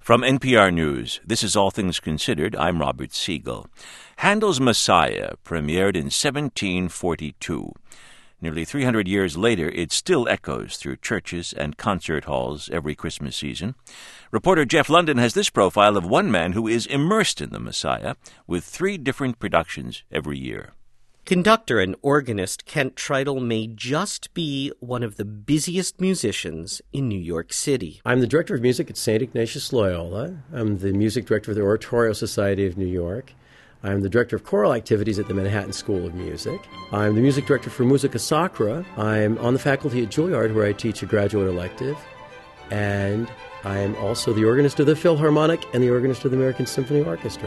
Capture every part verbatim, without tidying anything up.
From N P R News, this is All Things Considered. I'm Robert Siegel. Handel's Messiah premiered in seventeen forty-two. Nearly three hundred years later, it still echoes through churches and concert halls every Christmas season. Reporter Jeff London has this profile of one man who is immersed in the Messiah with three different productions every year. Conductor and organist Kent Tritle may just be one of the busiest musicians in New York City. I'm the director of music at Saint Ignatius Loyola. I'm the music director of the Oratorio Society of New York. I'm the director of choral activities at the Manhattan School of Music. I'm the music director for Musica Sacra. I'm on the faculty at Juilliard, where I teach a graduate elective. And I'm also the organist of the Philharmonic and the organist of the American Symphony Orchestra.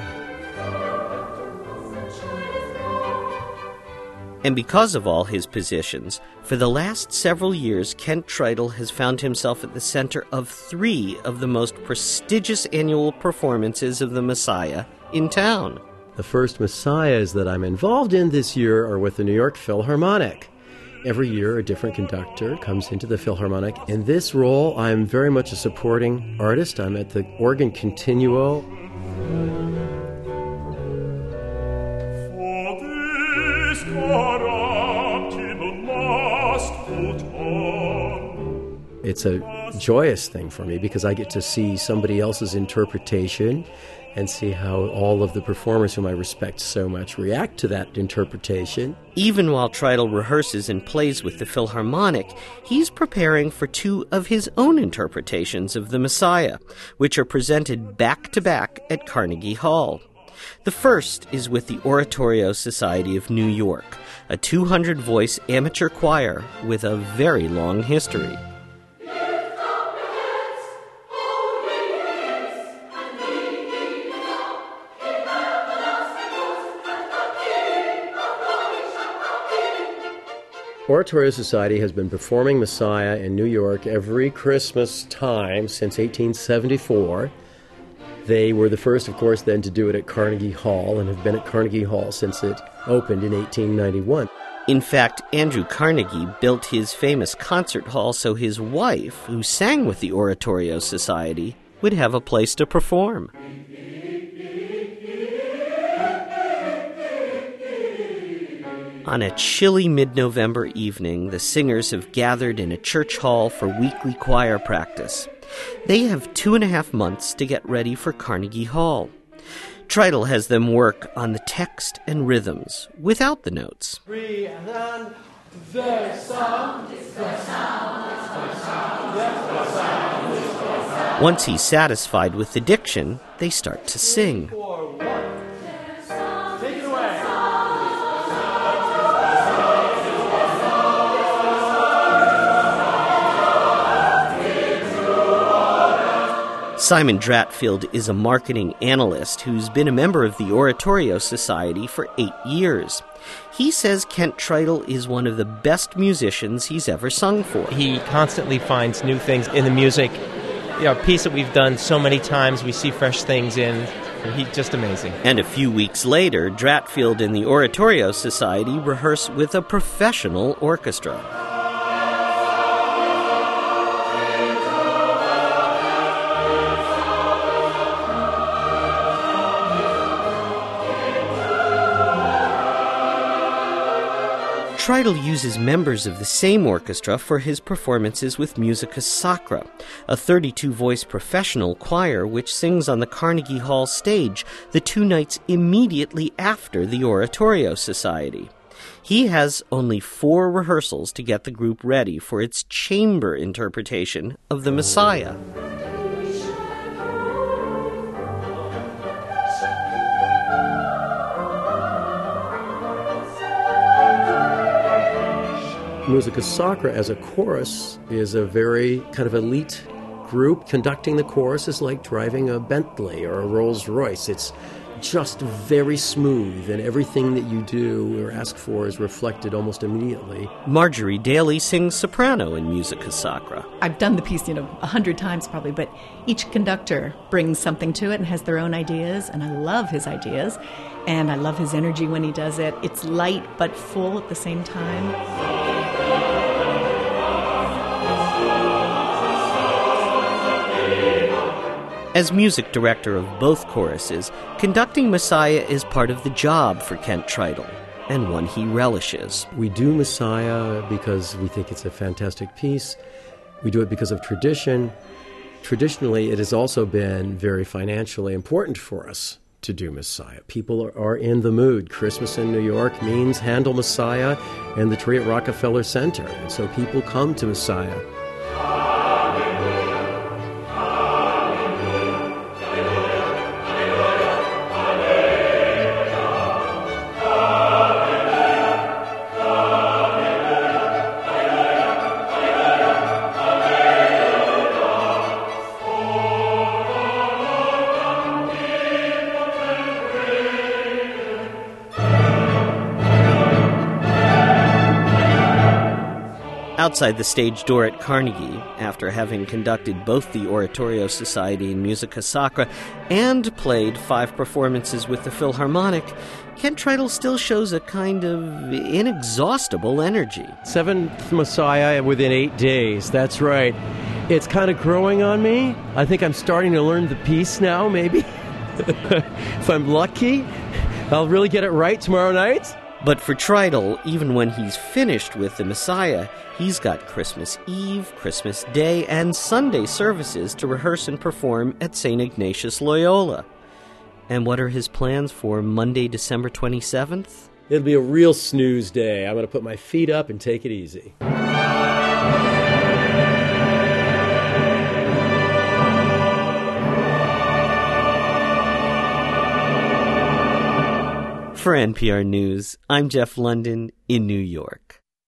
And because of all his positions, for the last several years, Kent Tritle has found himself at the center of three of the most prestigious annual performances of the Messiah in town. The first Messiahs that I'm involved in this year are with the New York Philharmonic. Every year, a different conductor comes into the Philharmonic. In this role, I'm very much a supporting artist. I'm at the organ continuo. It's a joyous thing for me because I get to see somebody else's interpretation and see how all of the performers whom I respect so much react to that interpretation. Even while Tritle rehearses and plays with the Philharmonic, he's preparing for two of his own interpretations of the Messiah, which are presented back-to-back at Carnegie Hall. The first is with the Oratorio Society of New York, a two hundred voice amateur choir with a very long history. Oratorio Society has been performing Messiah in New York every Christmas time since eighteen seventy-four. They were the first, of course, then to do it at Carnegie Hall and have been at Carnegie Hall since it opened in eighteen ninety-one. In fact, Andrew Carnegie built his famous concert hall so his wife, who sang with the Oratorio Society, would have a place to perform. On a chilly mid-November evening, the singers have gathered in a church hall for weekly choir practice. They have two and a half months to get ready for Carnegie Hall. Tritle has them work on the text and rhythms without the notes. Three and then the sound, the sound, the sound, the sound. Once he's satisfied with the diction, they start to sing. Simon Dratfield is a marketing analyst who's been a member of the Oratorio Society for eight years. He says Kent Tritle is one of the best musicians he's ever sung for. He constantly finds new things in the music. You know, a piece that we've done so many times, we see fresh things in. He's just amazing. And a few weeks later, Dratfield and the Oratorio Society rehearse with a professional orchestra. Tritle uses members of the same orchestra for his performances with Musica Sacra, a thirty-two voice professional choir which sings on the Carnegie Hall stage the two nights immediately after the Oratorio Society. He has only four rehearsals to get the group ready for its chamber interpretation of the Messiah. Musica Sacra as a chorus is a very kind of elite group. Conducting the chorus is like driving a Bentley or a Rolls Royce. It's just very smooth, and everything that you do or ask for is reflected almost immediately. Marjorie Daly sings soprano in Musica Sacra. I've done the piece, you know, a hundred times probably, but each conductor brings something to it and has their own ideas, and I love his ideas, and I love his energy when he does it. It's light but full at the same time. As music director of both choruses, conducting Messiah is part of the job for Kent Tritel, and one he relishes. We do Messiah because we think it's a fantastic piece. We do it because of tradition. Traditionally, it has also been very financially important for us to do Messiah. People are, are in the mood. Christmas in New York means Handel Messiah and the tree at Rockefeller Center. And so people come to Messiah. Outside the stage door at Carnegie, after having conducted both the Oratorio Society and Musica Sacra and played five performances with the Philharmonic, Kent Tritel still shows a kind of inexhaustible energy. Seventh Messiah within eight days, that's right. It's kind of growing on me. I think I'm starting to learn the piece now, maybe. If I'm lucky, I'll really get it right tomorrow night. But for Tritel, even when he's finished with the Messiah, he's got Christmas Eve, Christmas Day, and Sunday services to rehearse and perform at Saint Ignatius Loyola. And what are his plans for Monday, December twenty-seventh? It'll be a real snooze day. I'm going to put my feet up and take it easy. For N P R News, I'm Jeff London in New York.